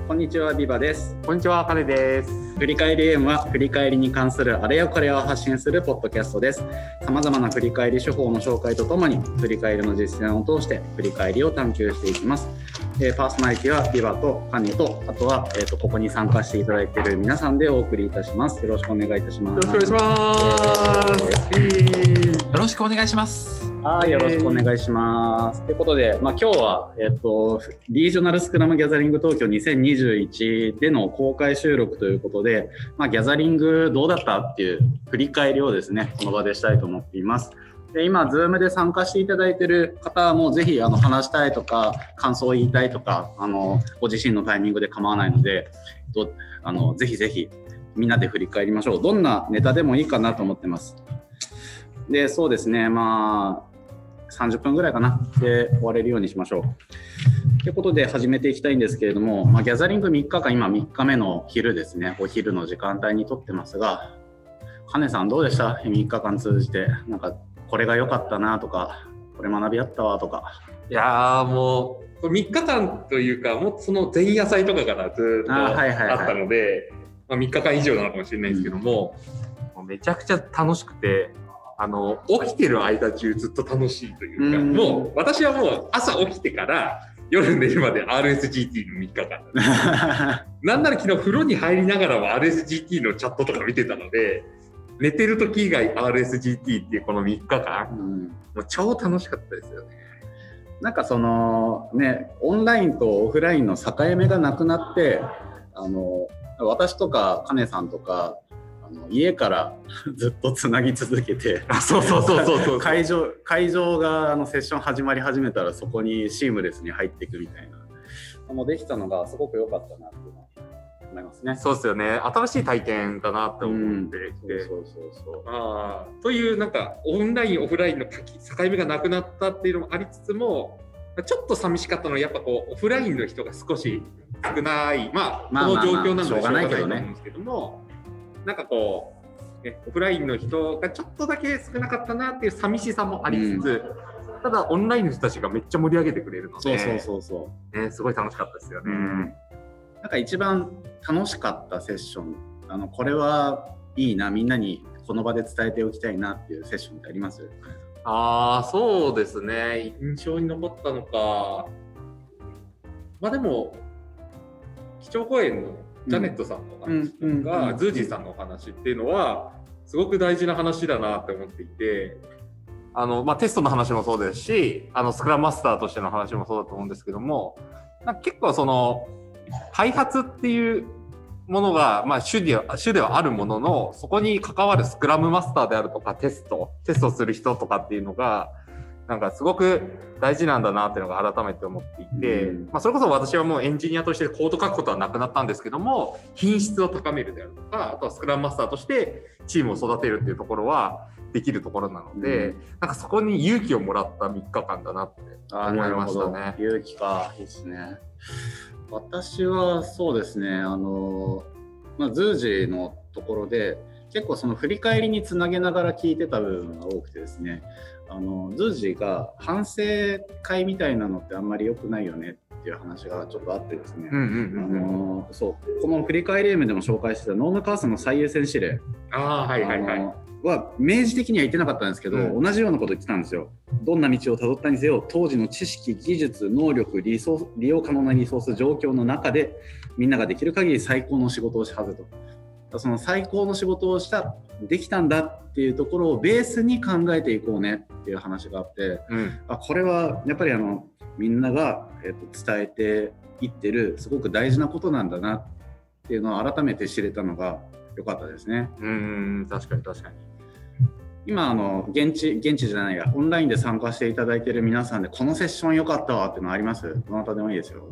こんにちは、ビバです。 こんにちは、カネです。 振り返り AM は振り返りに関するあれやこれを発信するポッドキャストです。様々な振り返り手法の紹介とともに振り返りの実践を通して振り返りを探求していきます。パーソナリティはビバとカネと、あとは、ここに参加していただいている皆さんでお送りいたします。よろしくお願いいたします。 よろしくお願いします。 よろしくお願いします。 よろしくお願いします。ということで、今日は、リージョナルスクラムギャザリング東京2021での公開収録ということで、ギャザリングどうだったっていう振り返りをですね、この場でしたいと思っています。で、今、Zoom で参加していただいている方もぜひ話したいとか、感想を言いたいとか、ご自身のタイミングで構わないので、ぜひぜひみんなで振り返りましょう。どんなネタでもいいかなと思ってます。で、そうですね、30分ぐらいかなで終われるようにしましょう。ということで始めていきたいんですけれども、ギャザリング3日間、今3日目の昼ですね、お昼の時間帯に撮ってますが、カネさんどうでした？ 3 日間通じて、なんかこれが良かったなとか、これ学びあったわとか。 いやー、もう3日間というか、もうその前夜祭とかからずっとあったので、3日間以上なのかもしれないですけども、もうめちゃくちゃ楽しくて、起きてる間中ずっと楽しいというか、もう私はもう朝起きてから夜寝るまで RSGT の3日間なんなら昨日風呂に入りながらも RSGT のチャットとか見てたので、寝てる時以外 RSGT っていうこの3日間、もう超楽しかったですよね。 なんかそのね、オンラインとオフラインの境目がなくなって、私とかカネさんとか家からずっとつなぎ続けて、 そう会場がセッション始まり始めたらそこにシームレスに入っていくみたいなできたのがすごく良かったなっていうのは思いますね。 そうですよね。新しい体験だなって思っていて、というなんかオンラインオフラインの境目がなくなったっていうのもありつつも、ちょっと寂しかったのはやっぱこうオフラインの人が少し少ない、この状況なのでしょうがないと思うんですけども、なんかこう、オフラインの人がちょっとだけ少なかったなっていう寂しさもありつつ、ただオンラインの人たちがめっちゃ盛り上げてくれるので、すごい楽しかったですよね。 なんか一番楽しかったセッション、これはいいな、みんなにこの場で伝えておきたいなっていうセッションってあります？ そうですね。印象に残ったのか、でも基調講演のジャネットさんの話とか、ズージーさんのお話っていうのはすごく大事な話だなって思っていて、テストの話もそうですし、スクラムマスターとしての話もそうだと思うんですけども、結構その開発っていうものが、主ではあるものの、そこに関わるスクラムマスターであるとかテストする人とかっていうのがなんかすごく大事なんだなっていうのが改めて思っていて、それこそ私はもうエンジニアとしてコード書くことはなくなったんですけども、品質を高めるであるとか、あとはスクラムマスターとしてチームを育てるっていうところはできるところなので、なんかそこに勇気をもらった3日間だなって思いましたね。 勇気か、いいですね。私はそうですね、ズージーのところで結構その振り返りにつなげながら聞いてた部分が多くてですね、ズージーが反省会みたいなのってあんまり良くないよねっていう話がちょっとあってですね、この振り返り M でも紹介してたノーム・カーソンの最優先指令は明示的には言ってなかったんですけど、同じようなこと言ってたんですよ。どんな道をたどったにせよ、当時の知識、技術、能力、利用可能なリソース、状況の中でみんなができる限り最高の仕事をしはずと。その最高の仕事をできたんだっていうところをベースに考えていこうねっていう話があって、これはやっぱりみんなが、伝えていってるすごく大事なことなんだなっていうのを改めて知れたのが良かったですね。 確かに今現地じゃないや、オンラインで参加していただいている皆さんでこのセッション良かったわっていうのあります？どなたでもいいですよ。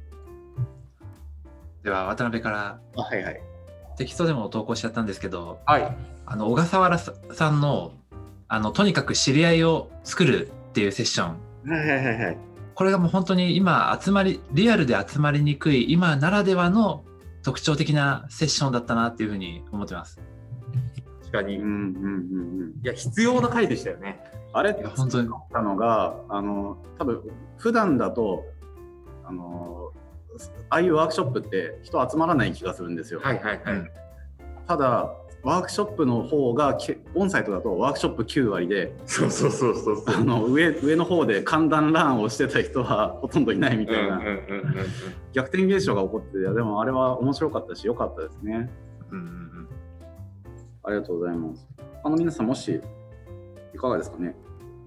では渡辺から。テキストでも投稿しちゃったんですけど、小笠原さんのとにかく知り合いを作るっていうセッション、これがもう本当に今リアルで集まりにくい今ならではの特徴的なセッションだったなっていうふうに思ってます。 確かに、いや必要な回でしたよね。 あれ本当に思ったのが多分普段だとああいうワークショップって人集まらない気がするんですよ。ただワークショップの方がオンサイトだとワークショップ9割で、上の方で簡単ランをしてた人はほとんどいないみたいな逆転現象が起こって、でもあれは面白かったし良かったですね。ありがとうございます。皆さんもしいかがですかね。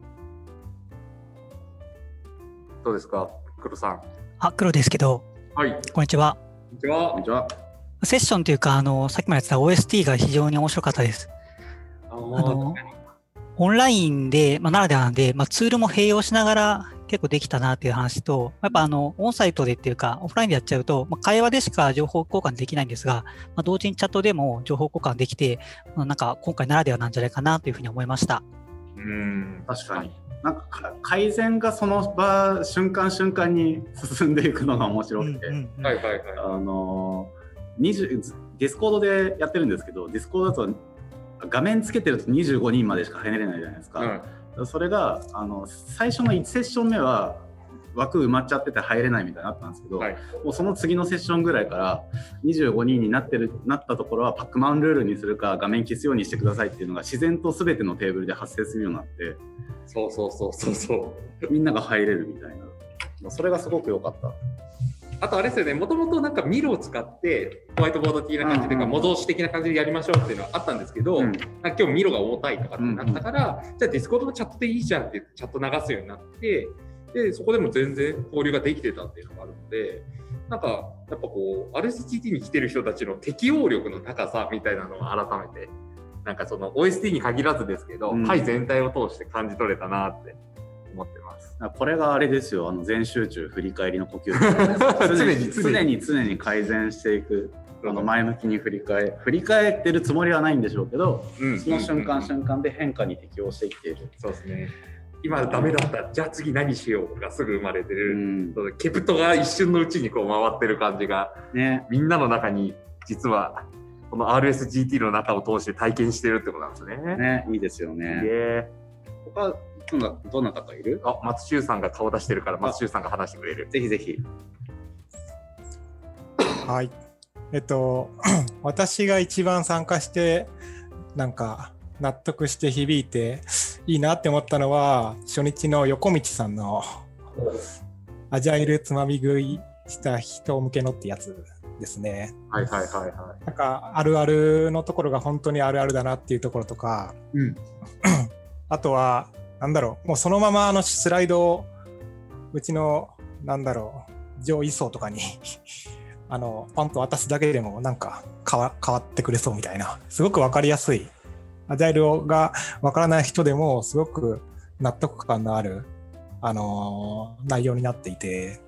どうですか、黒さん。 黒ですけど、 はい、 こんにちは。 こんにちは。 セッションというか、さっきもやってた OST が非常に面白かったです。オンラインで、ならではなんで、ツールも併用しながら結構できたなっていう話と、やっぱオンサイトでっていうか、オフラインでやっちゃうと、会話でしか情報交換できないんですが、同時にチャットでも情報交換できて、なんか今回ならではなんじゃないかなというふうに思いました。 確かに。なんか改善がその場瞬間瞬間に進んでいくのが面白くて、ディスコードでやってるんですけど、ディスコードだと画面つけてると25人までしか入れないじゃないですか。それが最初の1セッション目は枠埋まっちゃってて入れないみたいなのあったんですけど、もうその次のセッションぐらいから25人になったところはパックマンルールにするか画面消すようにしてくださいっていうのが自然と全てのテーブルで発生するようになって、みんなが入れるみたいな、それがすごく良かった。 あとあれですよね、もともとなんかミロを使ってホワイトボード的な感じというか模造紙的な感じでやりましょうっていうのはあったんですけど、なんか今日ミロが重たいとかってなったから、じゃあディスコードのチャットでいいじゃんってチャット流すようになって、でそこでも全然交流ができてたっていうのがあるので、なんかやっぱこう RSGT に来てる人たちの適応力の高さみたいなのを改めてなんかその OST に限らずですけど、会全体を通して感じ取れたなって思ってます。 これがあれですよ、全集中振り返りの呼吸常に改善していく、前向きに振り返ってるつもりはないんでしょうけど、その瞬間瞬間で変化に適応してきている。 そうですね。今ダメだった、じゃあ次何しようがすぐ生まれてる、ケプトが一瞬のうちにこう回ってる感じが、みんなの中に実はこの RSGT の中を通して体験してるってことなんですね。 いいですよね。他どなたかいる？ 松修さんが顔出してるから松修さんが話してくれる。 ぜひぜひ。 はい。私が一番参加してなんか納得して響いていいなって思ったのは、初日の横道さんのアジャイルつまみ食いした人向けのってやつですね。なんかあるあるのところが本当にあるあるだなっていうところとか、あとはもうそのままスライドをうちの上位層とかにパンと渡すだけでもなんか変わってくれそうみたいな、すごく分かりやすい、アジャイルが分からない人でもすごく納得感のある、内容になっていて、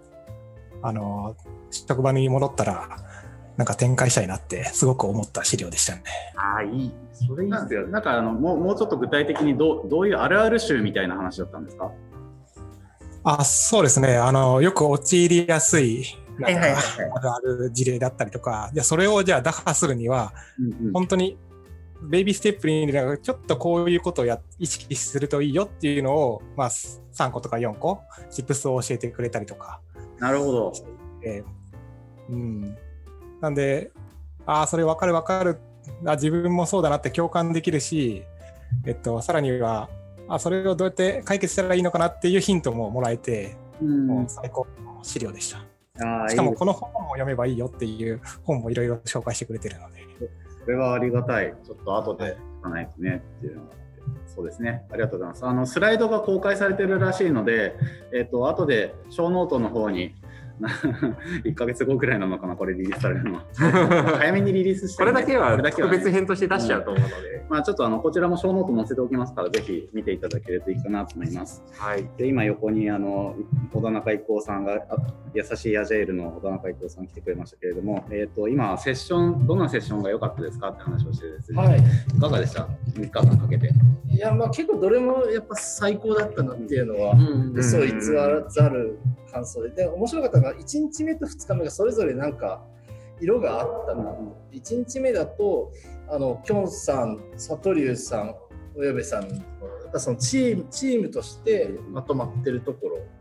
職場に戻ったらなんか展開したいなってすごく思った資料でしたね。 いい。それいいですよね。 なんかもうちょっと具体的にどういうあるある集みたいな話だったんですか？ そうですね。よく陥りやすいあるある事例だったりとか、それをじゃあ打破するには、本当にベイビーステップにちょっとこういうことを意識するといいよっていうのを、3個とか4個チップスを教えてくれたりとか。 なるほど。 なんで、それ分かる、自分もそうだなって共感できるし、さらにはそれをどうやって解決したらいいのかなっていうヒントももらえて、もう最高の資料でした。しかもこの本も読めばいいよっていう本もいろいろ紹介してくれてるので、 これはありがたい。ちょっと後で聞かないとねっていうのがあって、そうですね、ありがとうございます。スライドが公開されてるらしいので、後で小ノートの方に1ヶ月後くらいなのかな、これリリースされるのは。早めにリリースして、 これだけは特別編として出しちゃうと思うので、 ちょっとこちらも小ノート載せておきますから、ぜひ見ていただけるといいかなと思います。で今横に小田中一行さんが、優しいアジャイルの小田中一行さん来てくれましたけれども、今セッション、どんなセッションが良かったですかって話をしてですね、いかがでした？3日間かけて。 いや、結構どれもやっぱ最高だったなっていうのは嘘偽らざる感想で、面白かったのが1日目と2日目がそれぞれなんか色があったな。1日目だときょんさん、佐藤龍さん、小矢部さんのそのチームとしてまとまってるところ、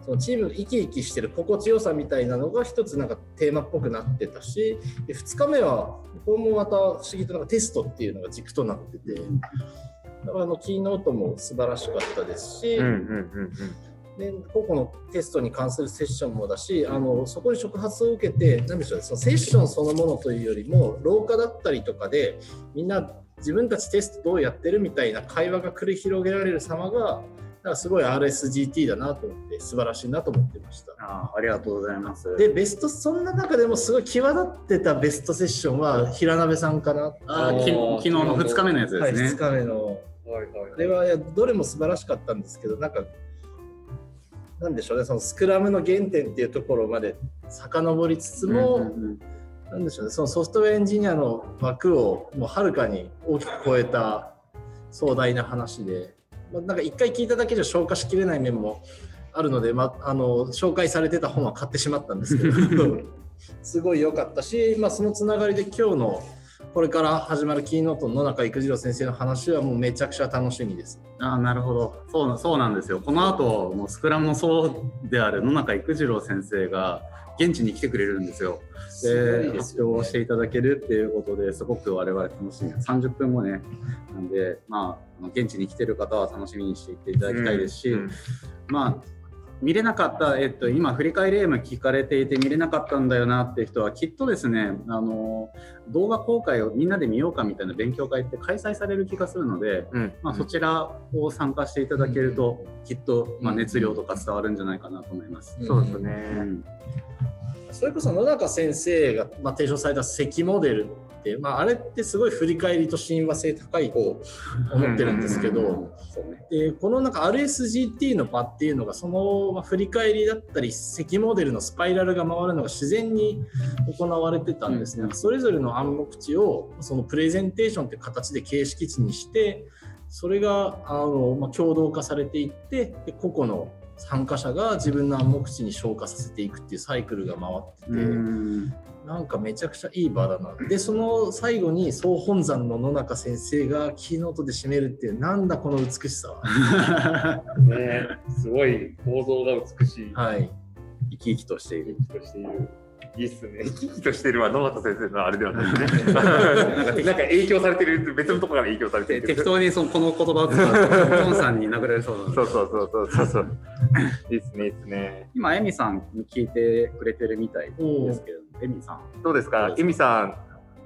そのチームの生き生きしてる心地よさみたいなのが一つなんかテーマっぽくなってたし、で2日目はこれもまた不思議となんかテストっていうのが軸となってて、だからキーノートも素晴らしかったですし、で個々のテストに関するセッションもだし、そこに触発を受けて、なんでしょうね、そのセッションそのものというよりも廊下だったりとかでみんな自分たちテストどうやってるみたいな会話が繰り広げられる様がなんかすごい RSGT だなと思って素晴らしいなと思ってました。 ありがとうございます。 でそんな中でもすごい際立ってたベストセッションは平鍋さんかな。 昨日の2日目のやつですね。 はい、2日目の、あれはどれも素晴らしかったんですけど、なんでしょうね、そのスクラムの原点っていうところまで遡りつつも、なんでしょうね、そのソフトウェアエンジニアの枠をもうはるかに大きく超えた壮大な話で、なんか一回聞いただけじゃ消化しきれない面もあるので、紹介されてた本は買ってしまったんですけどすごい良かったし、そのつながりで今日のこれから始まるキーノートの野中育次郎先生の話はもうめちゃくちゃ楽しみです。 なるほど、そうなんですよ。この後もうスクラムのそうである野中育次郎先生が現地に来てくれるんですよ。で、発表をしていただけるっていうことですごく我々楽しみ。30分後ね、なんで現地に来てる方は楽しみにしていっていただきたいですし、見れなかった、今振り返り M 聞かれていて見れなかったんだよなって人はきっとですね、動画公開をみんなで見ようかみたいな勉強会って開催される気がするので、そちらを参加していただけると、きっと熱量とか伝わるんじゃないかなと思います。 そうですね。 それこそ野中先生が提唱された積モデルって、あれってすごい振り返りと親和性高いと思ってるんですけど、でこのなんか RSGT の場っていうのがその振り返りだったり積モデルのスパイラルが回るのが自然に行われてたんですね。それぞれの暗黙知をそのプレゼンテーションという形で形式値にして、それが共同化されていって、で個々の参加者が自分の暗黙知に昇華させていくっていうサイクルが回ってて、なんかめちゃくちゃいい場だな。でその最後に総本山の野中先生がキーノートで締めるっていう、なんだこの美しさはね、すごい構造が美しい。 はい、 生き生きとしている。 いいっすね。生き生きとしてるは野中先生のあれではないですね。なんか影響されてる、別のところから影響されてる。 適当にこの言葉を使うと、ポンさんに殴られそうな。 そう。いいっすね、いいっすね。 今、エミさん聞いてくれてるみたいですけど、エミさん。 どうですか、エミさん。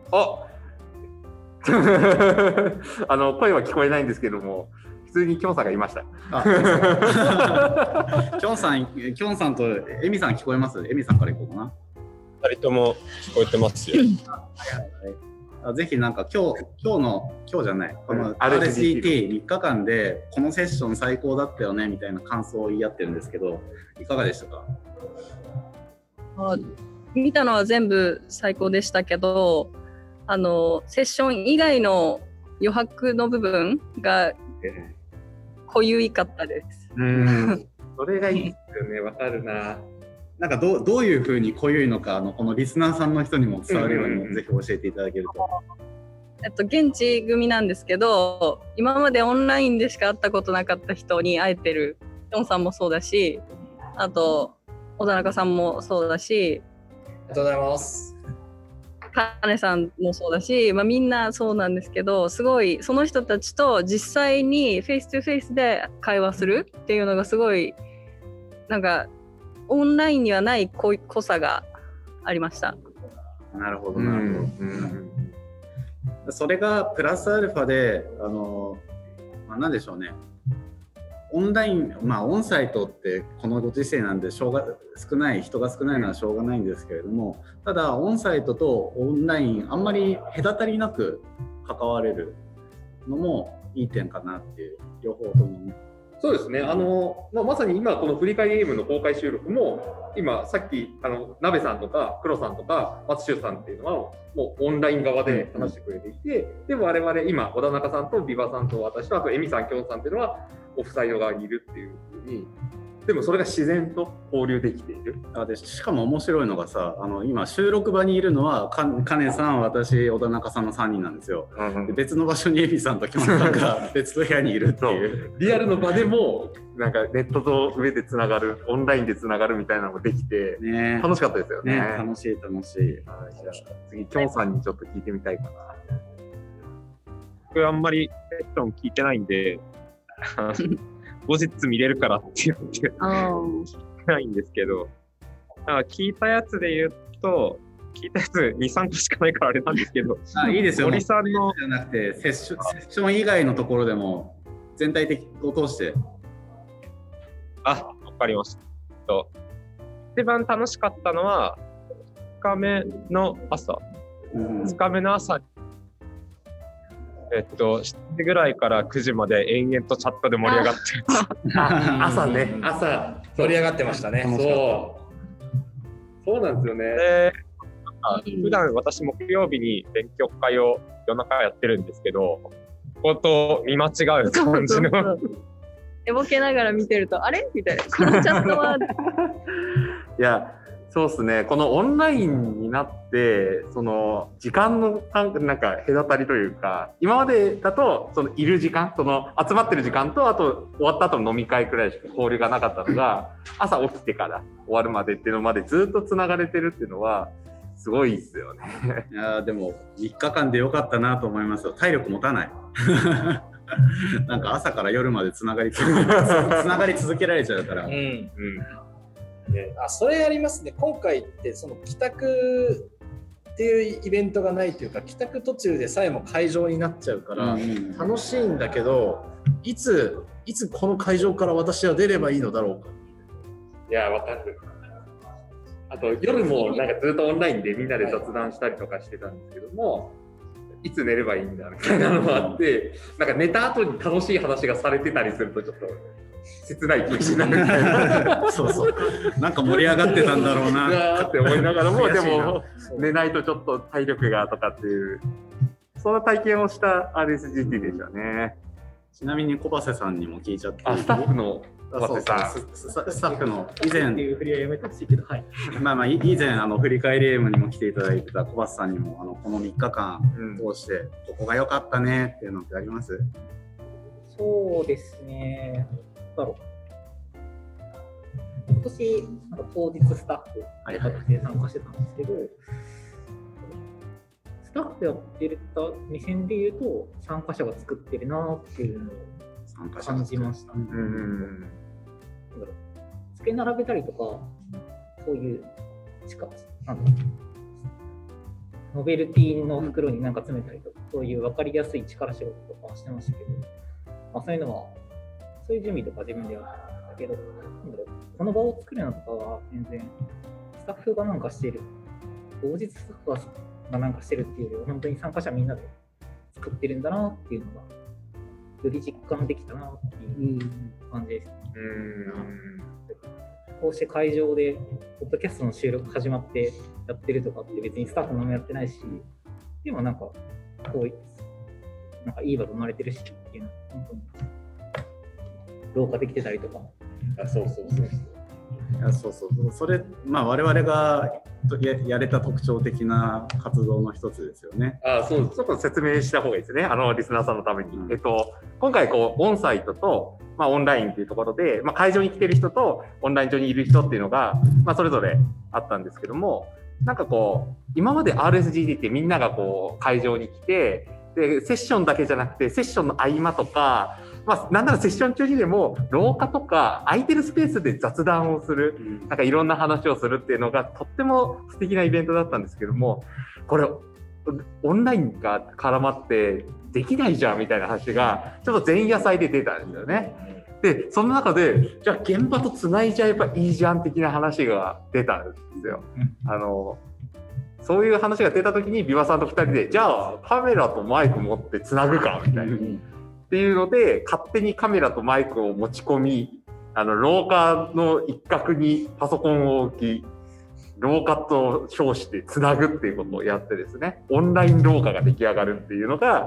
声は聞こえないんですけども、普通にキョンさんがいました。 キョンさんとエミさん聞こえます？エミさんからいこうかな。 2人とも聞こえてますよ。 ぜひなんか今日じゃない、この RSGT3 日間でこのセッション最高だったよねみたいな感想を言い合ってるんですけど、いかがでしたか？ 見たのは全部最高でしたけど、セッション以外の余白の部分が濃ゆかったです。 それがいいですよね。わかるな。 なんかどういう風に濃ゆいのか、このリスナーさんの人にも伝わるようにぜひ教えていただけると。 現地組なんですけど、今までオンラインでしか会ったことなかった人に会えてるキョンさんもそうだし、あと小田中さんもそうだし、 ありがとうございます。 金さんもそうだし、みんなそうなんですけど、すごいその人たちと実際にフェイストゥフェイスで会話するっていうのがすごいなんかオンラインにはない濃さがありました。 なるほどなるほど。それがプラスアルファでなんでしょうね。オンライン、オンサイトってこのご時世なんで人が少ないのはしょうがないんですけれども、ただオンサイトとオンラインあんまり隔たりなく関われるのもいい点かなっていう、両方ともね。 そうですね。まさに今この振り返りゲームの公開収録も今さっき鍋さんとか黒さんとか松修さんっていうのはもうオンライン側で話してくれていて、でも我々今小田中さんとビバさんと私とあとエミさん、キョンさんっていうのはオフサイド側にいるっていう風に。 でもそれが自然と交流できている。 でしかも面白いのがさ、今収録場にいるのは金さん、私、小田中さんの3人なんですよ。で別の場所にエビさんと木村さんが別の部屋にいるっていう。 リアルの場でもなんかネットと上でつながる、オンラインでつながるみたいなのができて、楽しかったですよね。 楽しい。じゃあ次きょんさんにちょっと聞いてみたいかな。 僕あんまりセッション聞いてないんで後日見れるからって言ってないんですけど、聞いたやつで言うと、聞いたやつ2、3個しかないからあれなんですけど、 いいですよ。 森さんのじゃなくてセッション以外のところでも全体的を通して。 わかりました。一番楽しかったのは2日目の朝。2日目の朝7時ぐらいから9時まで延々とチャットで盛り上がって朝盛り上がってましたね。そうなんですよね。 で普段私木曜日に勉強会を夜中やってるんですけど、ここと見間違う感じの寝ぼけながら見てるとあれみたいな、このチャットはいやそうですね、このオンラインになってその時間のなんか隔たりというか、今までだとそのいる時間、その集まってる時間とあと終わった後の飲み会くらいしか交流がなかったのが朝起きてから終わるまでっていうのまでずっとつながれてるっていうのはすごいですよね。 いやでも3日間でよかったなと思いますよ。体力持たないなんか朝から夜までつながり続けられちゃうから。 それありますね。今回ってその帰宅っていうイベントがないというか、帰宅途中でさえも会場になっちゃうから楽しいんだけど、いつこの会場から私は出ればいいのだろうか。 いやわかる。あと夜もなんかずっとオンラインでみんなで雑談したりとかしてたんですけども、いつ寝ればいいんだみたいなのがあって、なんか寝た後に楽しい話がされてたりするとちょっと切ない気持ちになるみたいなそうなんか盛り上がってたんだろうなって思いながらもでも寝ないとちょっと体力がとかっていう、そんな体験をした RSGT でしたね。 ちなみに小橋さんにも聞いちゃって、 スタッフの小橋さん、 スタッフの以前っていう振りはやめてほしいけど、はい、 以前振り返り AM にも来ていただいてた小橋さんにもこの3日間通してここが良かったねっていうのってあります？ そうですね。今年当日スタッフとして参加してたんですけど、スタッフやってる目線でいうと参加者が作ってるなっていうのを感じました。付け並べたりとか、そういうノベルティの袋に何か詰めたりとか、そういう分かりやすい力仕事とかはしてましたけど、そういうのはそういう準備とか自分でやったけど、この場を作るのとかは全然スタッフがなんかしている、当日スタッフがなんかしてるっていうよりは本当に参加者みんなで作ってるんだなっていうのがより実感できたなっていう感じですね。こうして会場でポッドキャストの収録始まってやってるとかって別にスタッフもやってないし、でもなんかこうなんかいい場が生まれてるしっていうのは本当に廊下できてたりとか。 それ我々がやれた特徴的な活動の一つですよね。 そうちょっと説明した方がいいですね、リスナーさんのために。今回オンサイトと、オンラインっていうところで、会場に来てる人とオンライン上にいる人っていうのが、それぞれあったんですけども、なんか今まで RSGT ってみんなが会場に来て、でセッションだけじゃなくてセッションの合間とか、なんならセッション中にでも廊下とか空いてるスペースで雑談をする、なんかいろんな話をするっていうのがとっても素敵なイベントだったんですけども、これオンラインが絡まってできないじゃんみたいな話がちょっと前夜祭で出たんですよね。でその中でじゃあ現場とつないじゃえばいいじゃん的な話が出たんですよ。そういう話が出た時にビバさんと2人でじゃあカメラとマイク持ってつなぐかみたいな、っていうので勝手にカメラとマイクを持ち込み、廊下の一角にパソコンを置き、廊下と称してつなぐっていうことをやってですね、オンライン廊下が出来上がるっていうのが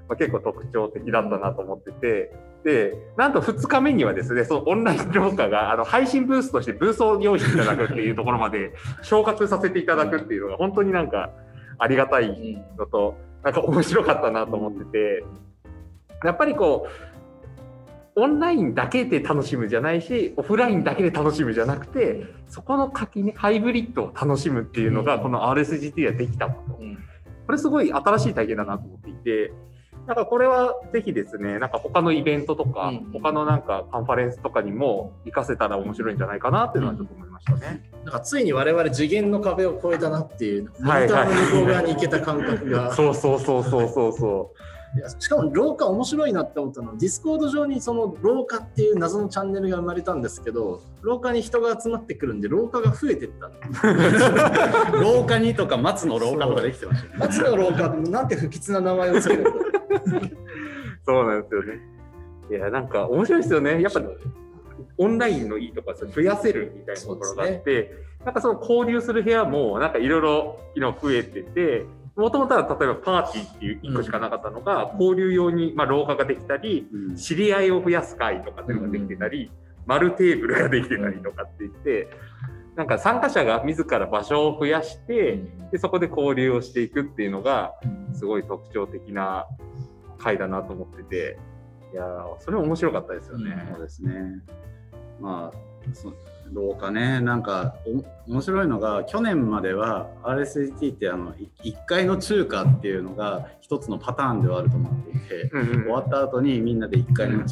結構特徴的だったなと思ってて、でなんと2日目にはですね、そのオンライン廊下が配信ブースとしてブースを用意していただくっていうところまで昇格させていただくっていうのが本当になんかありがたいのと、なんか面白かったなと思ってて、やっぱりこうオンラインだけで楽しむじゃないし、オフラインだけで楽しむじゃなくて、そこの垣根、ハイブリッドを楽しむっていうのがこの RSGT ができたこと、これすごい新しい体験だなと思っていて、なんかこれはぜひですね、なんか他のイベントとか、他のなんかカンファレンスとかにも活かせたら面白いんじゃないかなっていうのはちょっと思いましたね。 なんかついに我々次元の壁を越えたなっていう、モニターの向こう側に行けた感覚が。 そうそうそうそうそうそう。 いやしかも廊下面白いなって思ったのは、ディスコード上にその廊下っていう謎のチャンネルが生まれたんですけど、廊下に人が集まってくるんで廊下が増えていった廊下にとか松の廊下とかできてました、ね、 松の廊下なんて不吉な名前をつけるそうなんですよね。いやなんか面白いですよね。やっぱオンラインのいいところは増やせるみたいなところがあって、なんかその交流する部屋もなんかいろいろ増えてて、もともとは例えばパーティーっていう1個しかなかったのが、交流用に廊下ができたり、知り合いを増やす会とかっていうのができてたり、丸テーブルができてたりとかって言って、なんか参加者が自ら場所を増やして、でそこで交流をしていくっていうのがすごい特徴的な会だなと思ってて、いやそれ面白かったですよね。 そうですね。まあ廊下ね、なんか面白いのが、去年までは RSGT って1階の中華っていうのが一つのパターンではあると思っていて、終わった後にみんなで1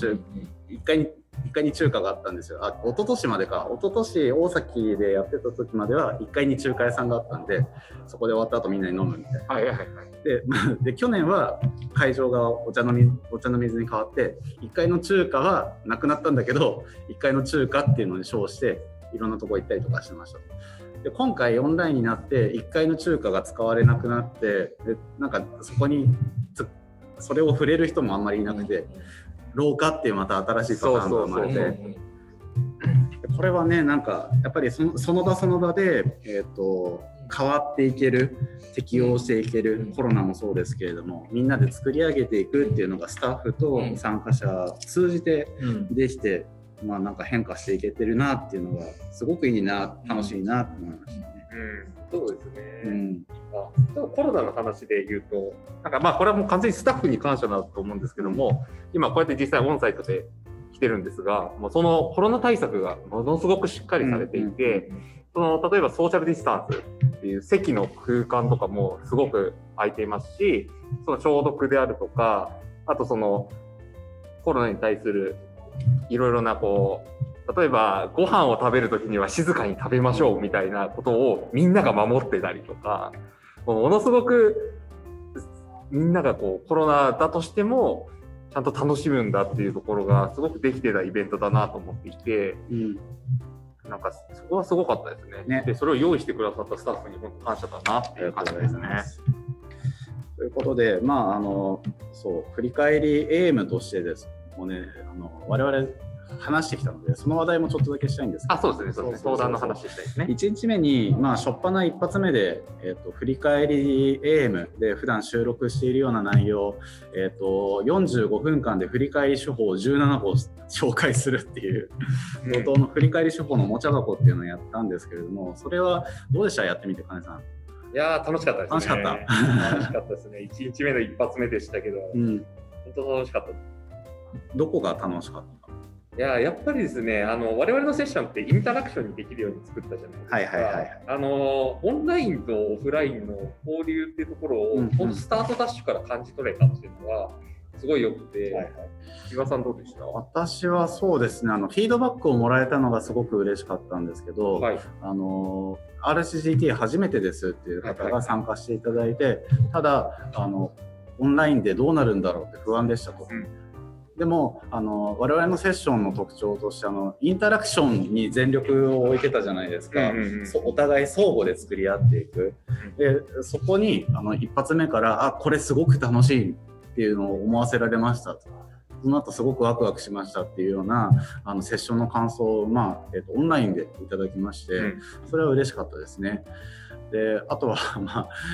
階に中華があったんですよ。一昨年までか、一昨年大崎でやってた時までは1階に中華屋さんがあったんで、そこで終わった後みんなに飲むみたいな。で去年は会場がお茶の水に変わって、1階の中華はなくなったんだけど、1階の中華っていうのに称していろんなとこ行ったりとかしてました。で今回オンラインになって1階の中華が使われなくなって、でなんかそこにそれを触れる人もあんまりいなくて、廊下っていうまた新しいパターンが生まれて、これはね、なんかやっぱりその場その場で、変わっていける、適応していける、コロナもそうですけれども、みんなで作り上げていくっていうのがスタッフと参加者通じてできて、なんか変化していけてるなっていうのがすごくいいな、楽しいなって思いましたね。 そうですね。コロナの話で言うと、なんかこれはもう完全にスタッフに感謝だと思うんですけども、今こうやって実際オンサイトで来てるんですが、もうそのコロナ対策がものすごくしっかりされていて、例えばソーシャルディスタンスっていう席の空間とかもすごく空いていますし、その消毒であるとか、あとそのコロナに対するいろいろな例えばご飯を食べるときには静かに食べましょうみたいなことをみんなが守ってたりとか、ものすごくみんながコロナだとしてもちゃんと楽しむんだっていうところがすごくできてたイベントだなと思っていて、なんかそこはすごかったですね。でそれを用意してくださったスタッフに本当感謝だなっていう感じですね。 ということで、振り返りエイムとしてですもうね、我々話してきたので、その話題もちょっとだけしたいんですけど。 そうですね。相談の話したいですね。 1日目に、初っ端一発目で、振り返り AM で普段収録しているような内容、45分間で振り返り手法を17個紹介するっていう冒頭の振り返り手法のおもちゃ箱っていうのをやったんですけれども、それはどうでした？やってみて、金さん。 いや楽しかったですね。 楽しかったですね。1日目の一発目でしたけど、本当楽しかった。 どこが楽しかった？ やっぱりですね、我々のセッションってインタラクションにできるように作ったじゃないですか。オンラインとオフラインの交流っていうところを、本当スタートダッシュから感じ取れたっていうのはすごいよくて、伊庭さんどうでした？ 私はそうですね、フィードバックをもらえたのがすごく嬉しかったんですけど、RSGT 初めてですっていう方が参加していただいて、ただオンラインでどうなるんだろうって不安でしたと。でも我々のセッションの特徴としてインタラクションに全力を置いてたじゃないですか。お互い相互で作り合っていく。でそこに一発目からこれすごく楽しいっていうのを思わせられましたと。その後すごくワクワクしましたっていうようなセッションの感想を、オンラインでいただきまして、それは嬉しかったですね。であとは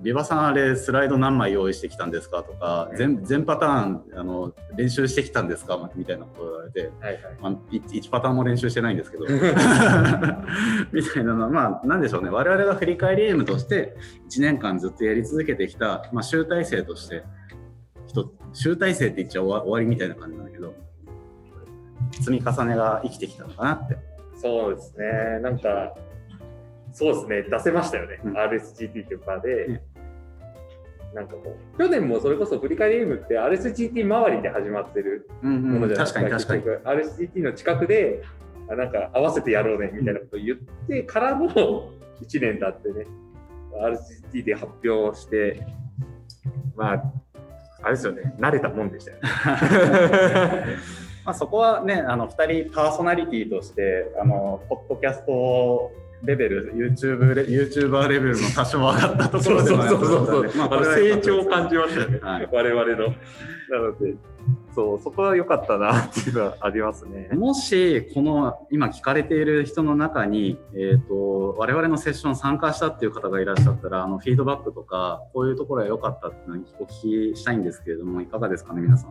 ビバさんあれスライド何枚用意してきたんですかとか、全パターン練習してきたんですかみたいなことを言われて、1パターンも練習してないんですけどみたいなのは、なんでしょうね、我々が振り返り AM として1年間ずっとやり続けてきた、集大成として集大成って言っちゃ終わりみたいな感じなんだけど、積み重ねが生きてきたのかなって。 そうですね、なんかそうですね、出せましたよね、RSGT とかで、なんかもう去年もそれこそ振り返り AM って RSGT 周りで始まってるものじゃないですか。 確かに RSGT の近くでなんか合わせてやろうねみたいなことを言ってからの1年経ってね、RSGT で発表して、あれですよね、慣れたもんでしたよね。 そこはね、2人パーソナリティとしてポッドキャストレベル、YouTuber レベルの多少上がったところでもあったので、 成長を感じましたよね、我々の。なのでそこは良かったなっていうのはありますね。 もしこの今聞かれている人の中に、我々のセッション参加したっていう方がいらっしゃったら、フィードバックとかこういうところが良かったっていうのをお聞きしたいんですけれども、いかがですかね、皆さん。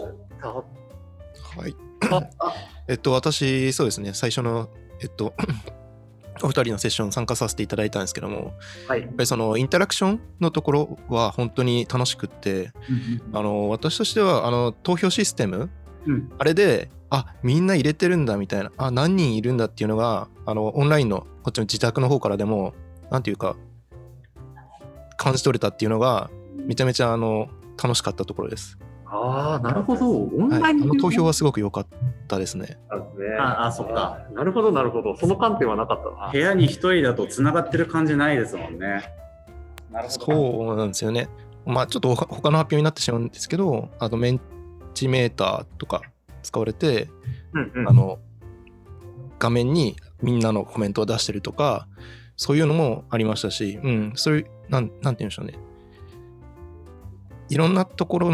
はい。私、そうですね、最初の、お二人のセッション参加させていただいたんですけども、やっぱりそのインタラクションのところは本当に楽しくって、私としては投票システム、あれでみんな入れてるんだみたいな、何人いるんだっていうのがオンラインのこっちの自宅の方からでもなんていうか感じ取れたっていうのがめちゃめちゃ楽しかったところです。 なるほど。オンライン投票はすごく良かったですね。 そっか。 なるほどなるほど。その観点はなかったな。 部屋に一人だと繋がってる感じないですもんね。 なるほど。そうなんですよね。ちょっと他の発表になってしまうんですけど、メンチメーターとか使われて、画面にみんなのコメントを出してるとか、そういうのもありましたし、そういうなんて言うんでしょうね。いろんなところ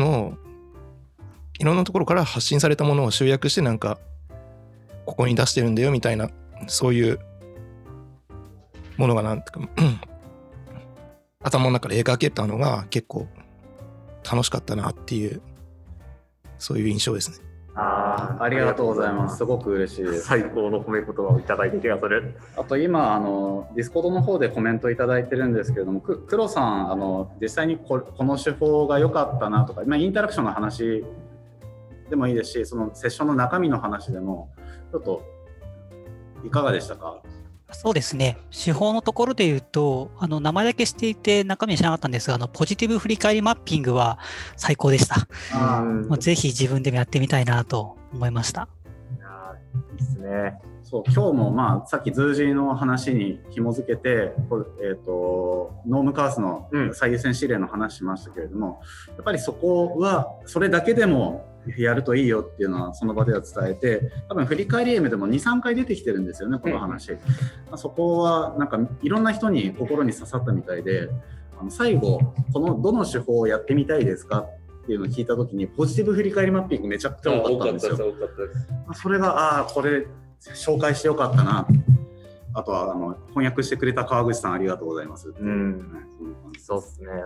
から発信されたものを集約してなんかここに出してるんだよみたいな、そういうものがなんていうか頭の中で描けたのが結構楽しかったなっていう、そういう印象ですね。 ありがとうございます。すごく嬉しいです。 最高の褒め言葉をいただいて気がする。 あと今ディスコードの方でコメントいただいてるんですけれども、黒さん実際にこの手法が良かったなとか、インタラクションの話でもいいですし、そのセッションの中身の話でもちょっといかがでしたか？ そうですね、手法のところで言うと名前だけ知っていて中身知らなかったんですが、ポジティブ振り返りマッピングは最高でした。ぜひ自分でもやってみたいなと思いました。 いいですね。 そう、今日もさっきズージーの話に紐づけて、ノームカースの最優先指令の話しましたけれども、やっぱりそこはそれだけでもやるといいよっていうのはその場では伝えて、多分振り返り AM でも 2,3 回出てきてるんですよね、この話。そこはなんかいろんな人に心に刺さったみたいで、最後どの手法をやってみたいですかっていうのを聞いたときに、ポジティブ振り返りマッピングめちゃくちゃ多かったんですよ。それがこれ紹介してよかったな。あとは翻訳してくれた川口さんありがとうございます。 そうですね。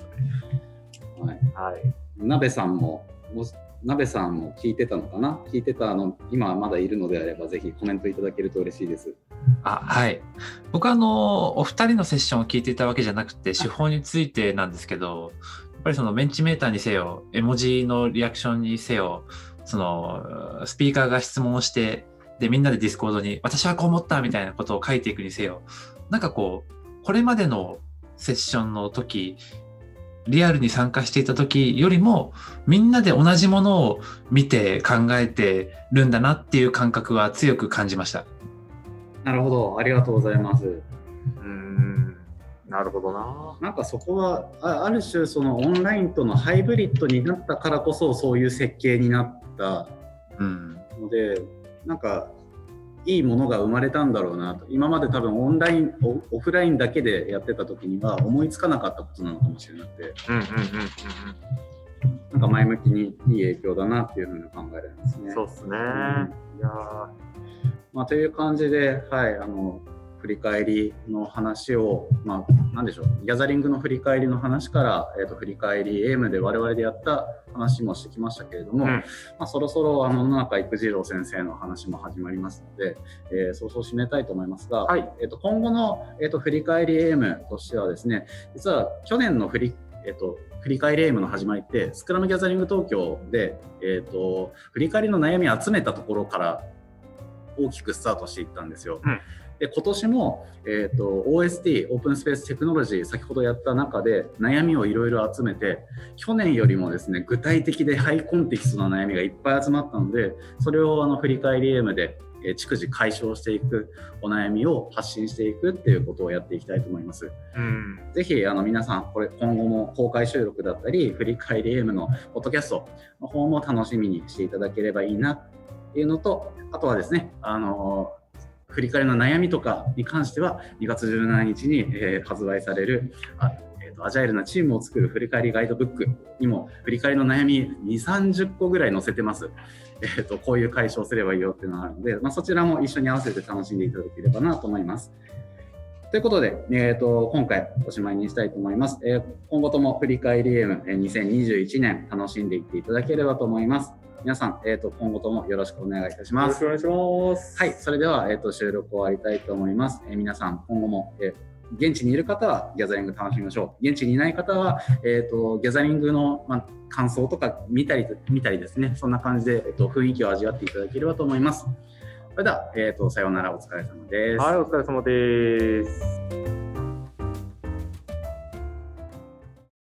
はい。鍋さんも聞いてたのかな？聞いてた今まだいるのであればぜひコメントいただけると嬉しいです。 はい。僕お二人のセッションを聞いていたわけじゃなくて、手法についてなんですけど、やっぱりそのベンチメーターにせよ、絵文字のリアクションにせよ、そのスピーカーが質問をして、でみんなでディスコードに私はこう思ったみたいなことを書いていくにせよ、なんかこれまでのセッションの時、リアルに参加していた時よりもみんなで同じものを見て考えてるんだなっていう感覚は強く感じました。 なるほど、ありがとうございます。 なるほどな。 なんかそこはある種そのオンラインとのハイブリッドになったからこそそういう設計になったので、なんかいいものが生まれたんだろうなと。今まで多分オンラインオフラインだけでやってた時には思いつかなかったことなのかもしれなくて、なんか前向きにいい影響だなっていうふうに考えられますね。 そうですね。 という感じで、はい、振振り返りの話を、なんでしょう、ギャザリングの振り返りの話から、振り返り AM で我々でやった話もしてきましたけれども、そろそろ野中育次郎先生の話も始まりますので、そう締めたいと思いますが、今後の、振り返り AM としてはですね、実は去年の振り返り AM の始まりってスクラムギャザリング東京で、振り返りの悩みを集めたところから大きくスタートしていったんですよ。で今年も、OST オープンスペーステクノロジー先ほどやった中で悩みをいろいろ集めて、去年よりもですね具体的でハイコンテキストな悩みがいっぱい集まったので、それを振り返り AM で逐次解消していく、お悩みを発信していくっていうことをやっていきたいと思います。ぜひ皆さん今後も公開収録だったり振り返り AM のポッドキャストの方も楽しみにしていただければいいなっていうのと、あとはですね振り返りの悩みとかに関しては2月17日に、発売されるアジャイルなチームを作る振り返りガイドブックにも振り返りの悩み 2,30 個ぐらい載せてます。こういう解消すればいいよっていうのがあるので、そちらも一緒に合わせて楽しんでいただければなと思います。ということで、今回おしまいにしたいと思います。今後とも振り返り AM2021 年楽しんでいっていただければと思います。皆さん、今後ともよろしくお願いいたします。 よろしくお願いします。 はい、それでは、収録終わりたいと思います。皆さん、今後も、現地にいる方はギャザリング楽しみましょう。現地にいない方は、ギャザリングの、感想とか見たりですね、そんな感じで、雰囲気を味わっていただければと思います。それでは、さようなら、お疲れ様です。 はい、お疲れ様です。